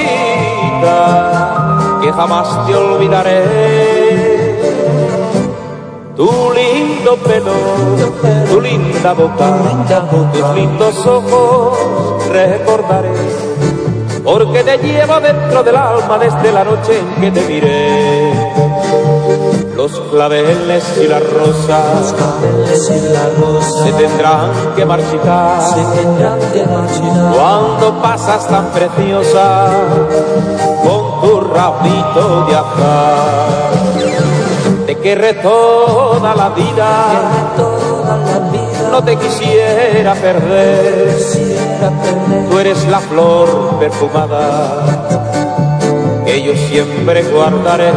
bonita que jamás te olvidaré. Tu lindo pelo, tu linda boca, tus lindos ojos recordaré, porque te llevo dentro del alma desde la noche en que te miré. Los claveles y las rosas se tendrán que marchitar cuando pasas tan preciosa con tu rabito de azar. Te querré toda la vida, no te quisiera perder. Tú eres la flor perfumada que yo siempre guardaré.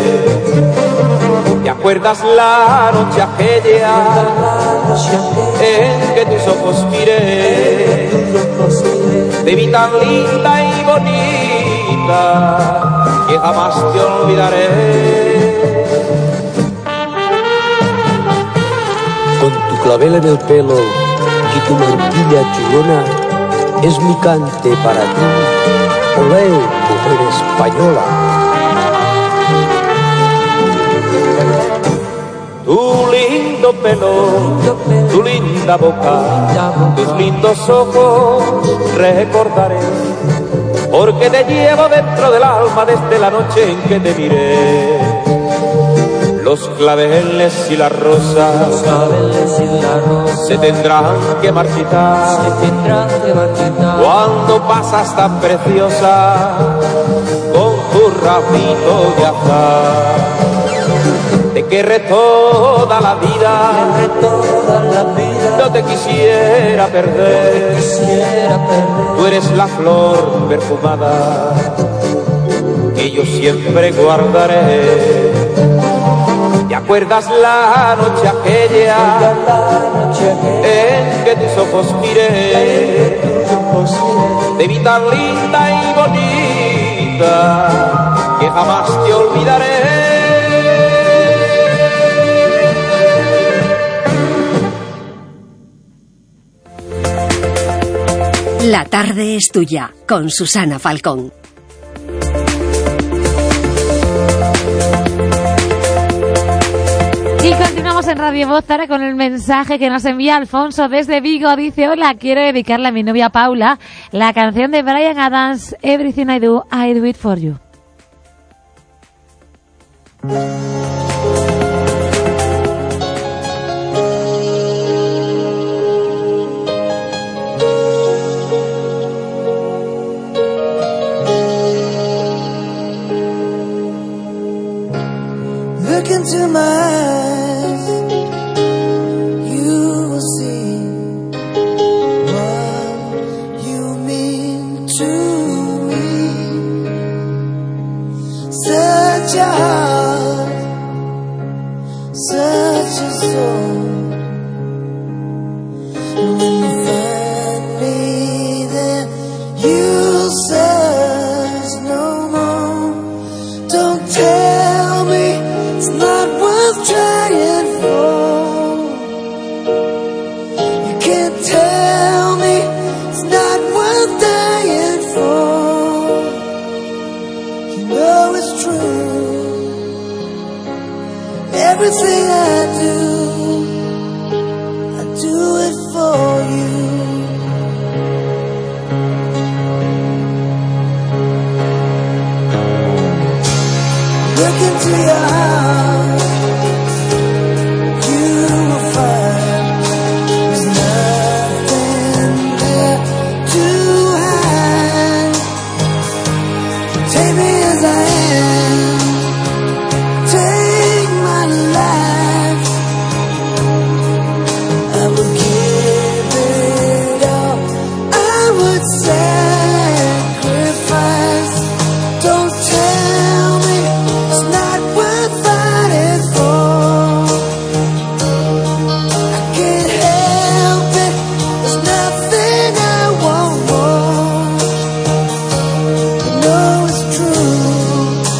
¿Te acuerdas la noche aquella en que tus ojos miré? Te vi tan linda y bonita que jamás te olvidaré. Con tu clavel en el pelo y tu mantilla chulona, es mi cante para ti, olé, mujer española. Tu lindo pelo, tu linda boca, tus lindos ojos recordaré, porque te llevo dentro del alma desde la noche en que te miré. Los claveles y las rosas se tendrán que marchitar cuando pasas tan preciosa con tu rabito de azar. Te querré toda la vida, no te quisiera perder. Tú eres la flor perfumada que yo siempre guardaré. ¿Te acuerdas la noche aquella en que tus ojos miré? Te vi tan linda y bonita que jamás te olvidaré. La tarde es tuya, con Susana Falcón. Y continuamos en Radio Voz ahora con el mensaje que nos envía Alfonso desde Vigo. Dice, hola, quiero dedicarle a mi novia Paula la canción de Bryan Adams, Everything I Do, I Do It For You. Look into my eyes, you will see what you mean to me. Such a heart, such precious soul. And when you find me there, you'll search no more. Don't tell me it's not worth trying for. You can't tell me it's not worth dying for. You know it's true. Everything I do, I do it for you. Look into your heart, you will find there's nothing there to hide. Take me as I am, take my life. I would give it all, I would sacrifice. Don't tell me it's not worth fighting for. I can't help it, there's nothing I won't want. You know it's true.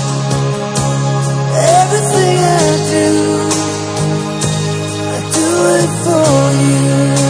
Everything I do, I do it for you.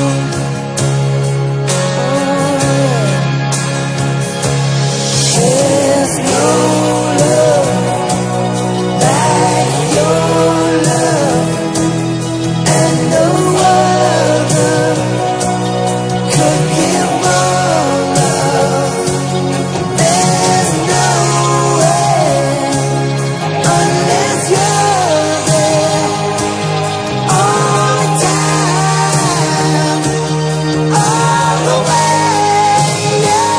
There's no love like your love, and no other could give more love. There's no way unless you're there all the time, all the way, yeah.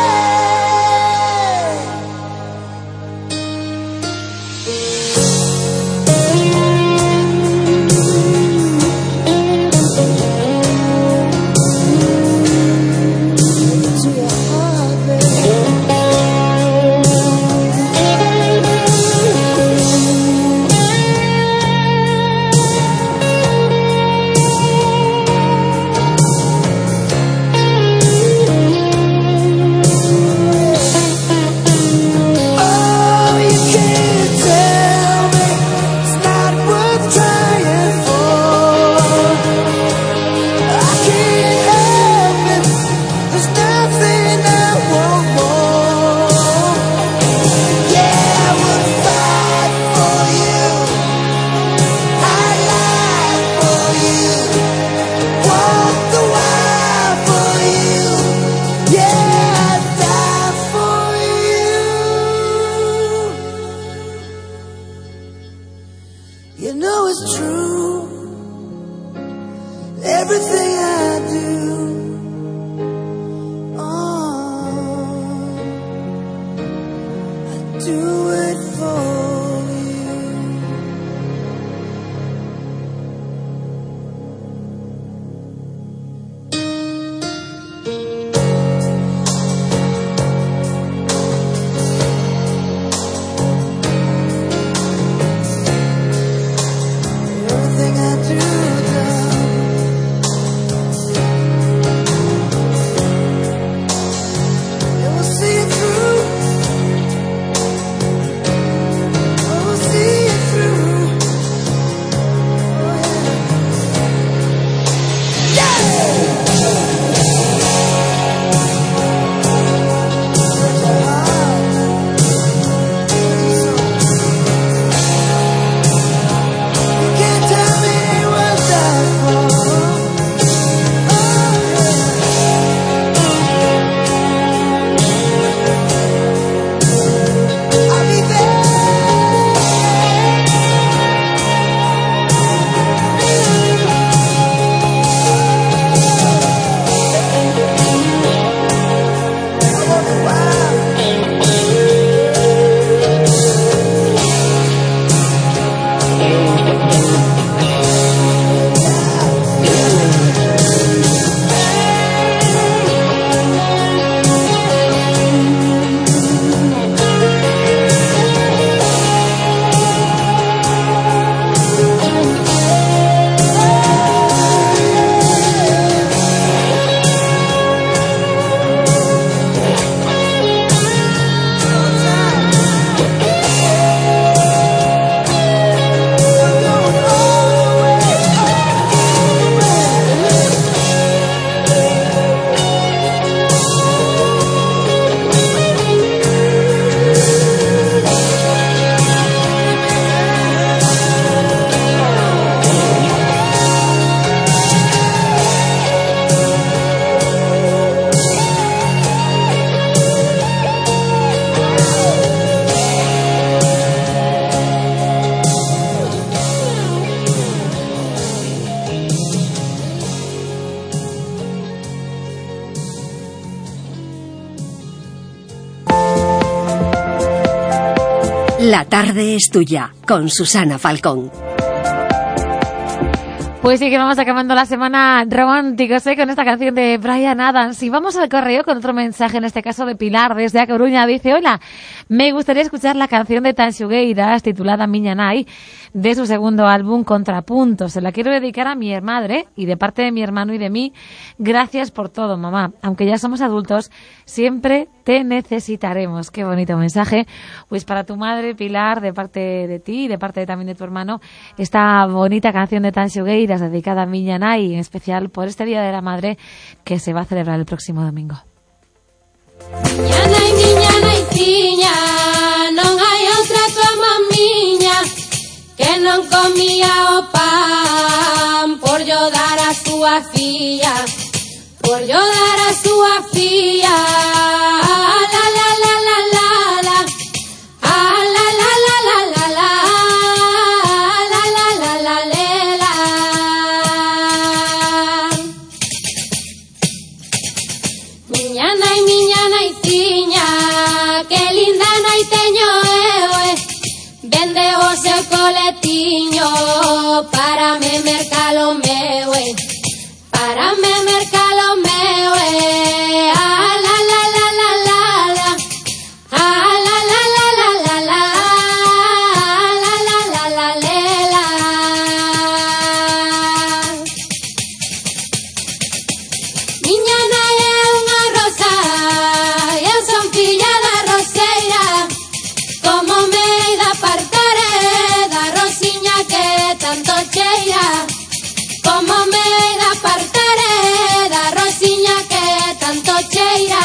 To your heart, oh, you can't tell me it's not worth trying for. I can't help it, there's nothing I won't want. Yeah, I would fight for you, I'd lie for you, walk the wire for you. Yeah, I'd die for you. You know it's true. Everything I do, oh, I do it for you. Everything I do, darling, La tarde es tuya, con Susana Falcón. Pues sí que vamos acabando la semana románticos, ¿eh? Con esta canción de Bryan Adams. Y vamos al correo con otro mensaje, en este caso de Pilar, desde A Coruña. Dice: hola, me gustaría escuchar la canción de Tan Xugueiras, titulada Miña Nai, de su segundo álbum Contrapunto. Se la quiero dedicar a mi madre y de parte de mi hermano y de mí. Gracias por todo, mamá. Aunque ya somos adultos, siempre te necesitaremos. Qué bonito mensaje. Pues para tu madre, Pilar, de parte de ti y de parte también de tu hermano, esta bonita canción de Tan Xugueiras, dedicada a Miña Nai, en especial por este Día de la Madre que se va a celebrar el próximo domingo. Miña nai, miña naiciña, non hai outra como miña, que non comía o pan por yo dar a súa filla, por yo dar a súa filla. La la la la la la, ah la la la la la la, la la la la la. Miña nai, miña naiciña, que linda nai teño eu, eh. Vende o seu coletiño para me mercar o meu, eh. Para me mercar o meu, eh. Ah, la la la la la la, ah, la la la la la la, la la la la la. Miña nai é unha rosa, eu son filla da roseira, como me da partare da rosiña que tanto cheira, como me da partare da rosiña que tanto cheira.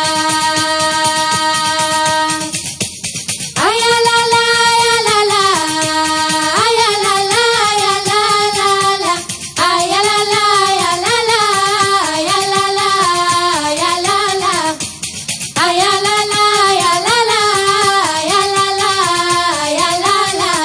Ay a la la, ay a la la, ay a la la, ay a la la la, ay a la la, ay a la la, ay a la la, ay a la la, ay a la la, ay a la la, ay a la la, ay a la la.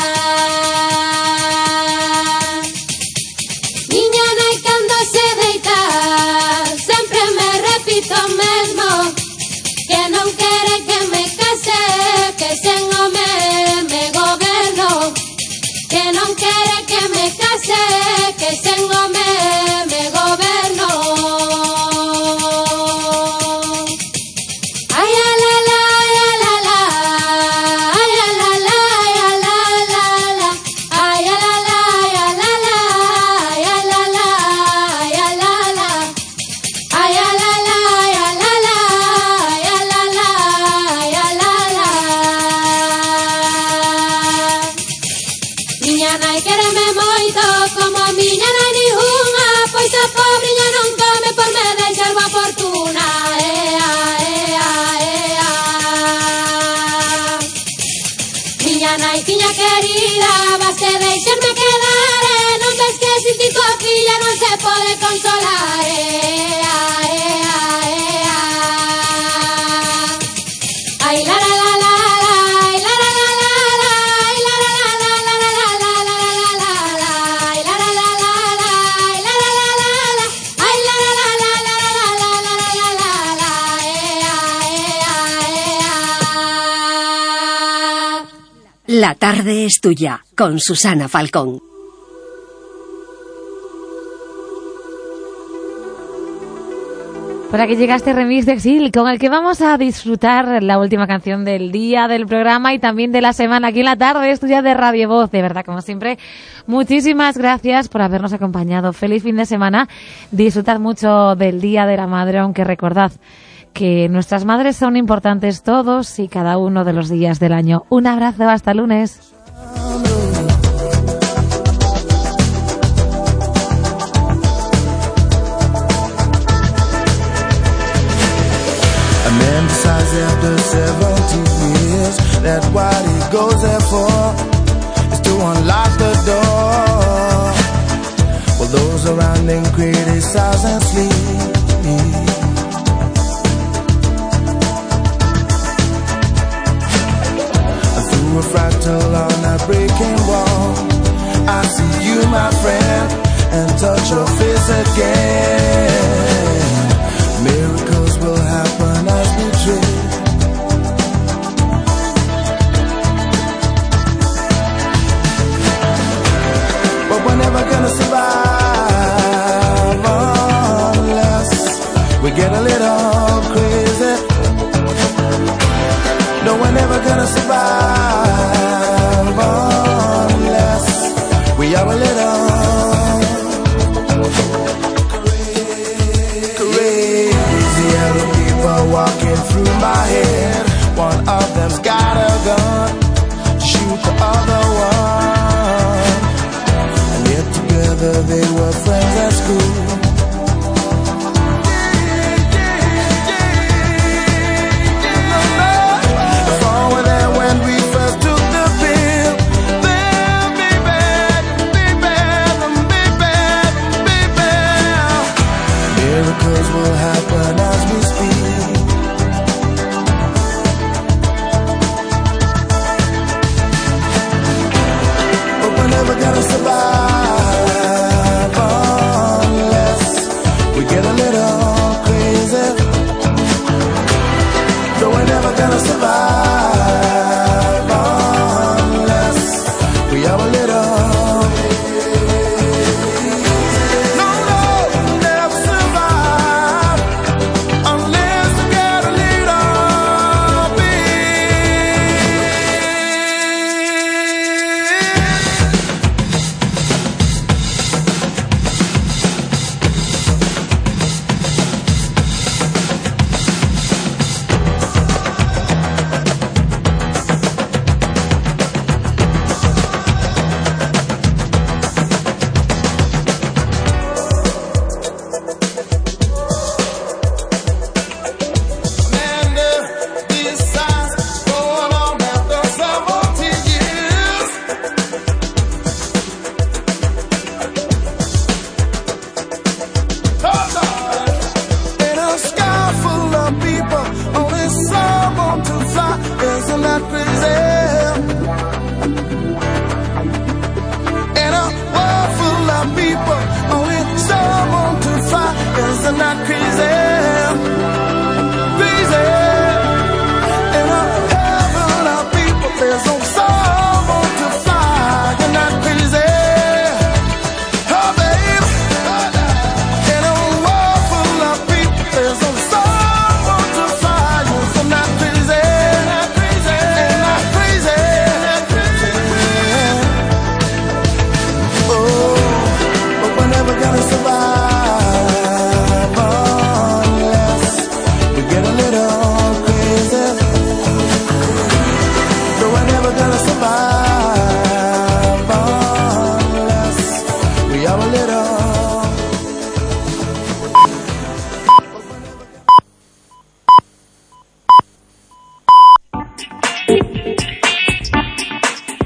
Miña nai cando se deita sempre me repito o mesmo, que non quere que me case, que sen home me goberno, que non quere que me case, que sen home me goberno. Ay a la la, ay a la la, ay a la la, ay a la la la, ay a la la, ay a la la, ay a la la, ay a la la, ay a la la, ay a la la, ay a la la, ay a la la. Miña nai quéreme moito, como miña nai ninguna, pois a pobriña non come por me deixar boa fortuna. Ea, ea, ea. Miña nai tiña querida, vaste deixarme quedar, eh, non ves que sin ti coa filla non se pode consolar. Ea, ea, ea. Ay la la la la la, ay la la la la la, ay la la la la la la la la la la la, ay la la la la la, ay la la la la la, ay la la la la la la la la la la la, ea, ea, ea. La tarde es tuya, con Susana Falcón. Por aquí llega este remix de Exil, con el que vamos a disfrutar la última canción del día, del programa y también de la semana. Aquí en la tarde es tuya de Radio Voz. De verdad, como siempre, muchísimas gracias por habernos acompañado. Feliz fin de semana. Disfrutad mucho del Día de la Madre, aunque recordad que nuestras madres son importantes todos y cada uno de los días del año. Un abrazo, hasta el lunes. A man decides after seventeen years that what he goes there for is to unlock the door. Well, those around him criticize and sleep. Through a fractal on a breaking wall, I see you, my friend, and touch your face again. Miracles will happen as we dream. blue. Miracles will happen as we speak. But we're never gonna survive.